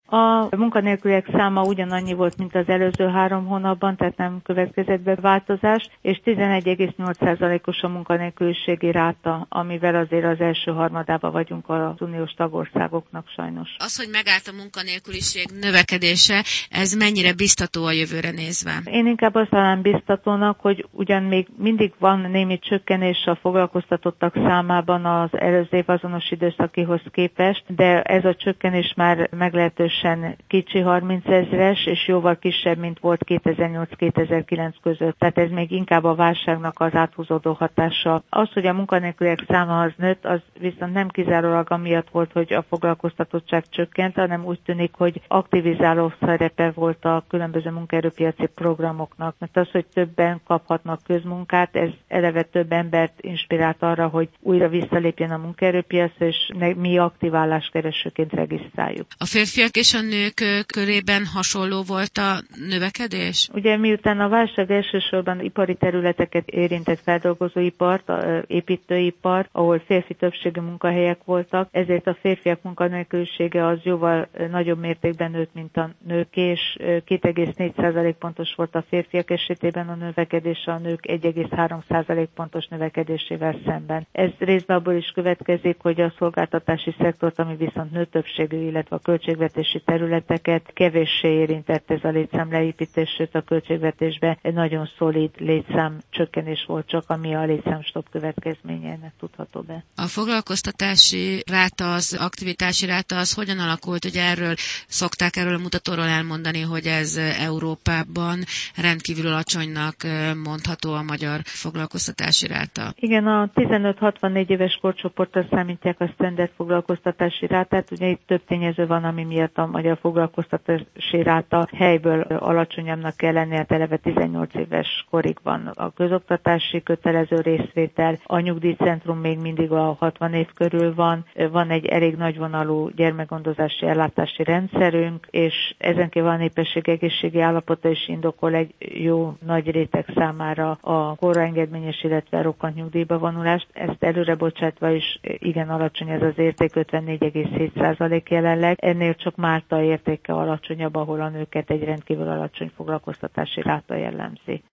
A munkanélküliek száma ugyanannyi volt, mint az előző 3 hónapban, tehát nem következett be változás, és 11,8%-os a munkanélküliségi ráta, amivel azért az első harmadában vagyunk az uniós tagországoknak sajnos. Az, hogy megállt a munkanélküliség növekedése, ez mennyire biztató a jövőre nézve? Én inkább azt talán biztatónak, hogy ugyan még mindig van némi csökkenés a foglalkoztatottak számában az előző év azonos időszakihoz képest, de ez a csökkenés már meglehetősen kicsi, 30 000-es, és jóval kisebb, mint volt 2008-2009 között. Tehát ez még inkább a válságnak az áthúzódó hatása. Az, hogy a munkanélküliek száma az nőtt, az viszont nem kizárólag amiatt volt, hogy a foglalkoztatottság csökkent, hanem úgy tűnik, hogy aktivizáló szerepe volt a különböző munkaerőpiaci programoknak. Mert az, hogy többen kaphatnak közmunkát, ez eleve több embert inspirált arra, hogy újra visszalépjen a munkaerőpiacra, és mi aktiváláskeresőként regisztráljuk. A férfiak és a nők körében hasonló volt a növekedés? Ugye miután a válság elsősorban ipari területeket érintett, feldolgozóipart, építőipart, ahol férfi többségű munkahelyek voltak, ezért a férfiak munkanélkülisége az jóval nagyobb mértékben nőtt, mint a nőké, és 2,4% pontos volt a férfiak esetében a növekedés, a nők 1,3% pontos növekedésével szemben. Ez részben abból is következik, hogy a szolgáltatási szektort, ami viszont nőtöbbségű, illetve a költségvetési területeket kevéssé érintett ez a létszámleépítés, sőt a költségvetésben egy nagyon szolid létszám csökkenés volt csak, ami a létszámstopp következményének tudható be. A foglalkoztatási ráta, az aktivitási ráta az hogyan alakult? Ugye szokták erről a mutatóról elmondani, hogy ez Európában rendkívül alacsonynak mondható a magyar foglalkoztatási ráta. Igen, a 15-64 éves korcsoportra számítják a standard foglalkoztatási rátát. Ugye itt több tényező van, ami miatt a magyar foglalkoztatási ráta helyből alacsonyabbnak kell lennie, hát eleve 18 éves korig van a közoktatási kötelező részvétel, a nyugdíjcentrum még mindig a 60 év körül van egy elég nagyvonalú gyermekgondozási ellátási rendszerünk, és ezen kívül a népesség egészségi állapota is indokol egy jó nagy réteg számára a korraengedményes, illetve rokkant nyugdíjba vonulást. Ezt előre bocsátva is igen alacsony ez az érték, 54,7% jelenleg. Ennél csak Málta értéke alacsonyabb, ahol a nőket egy rendkívül alacsony foglalkoztatási ráta jellemzi.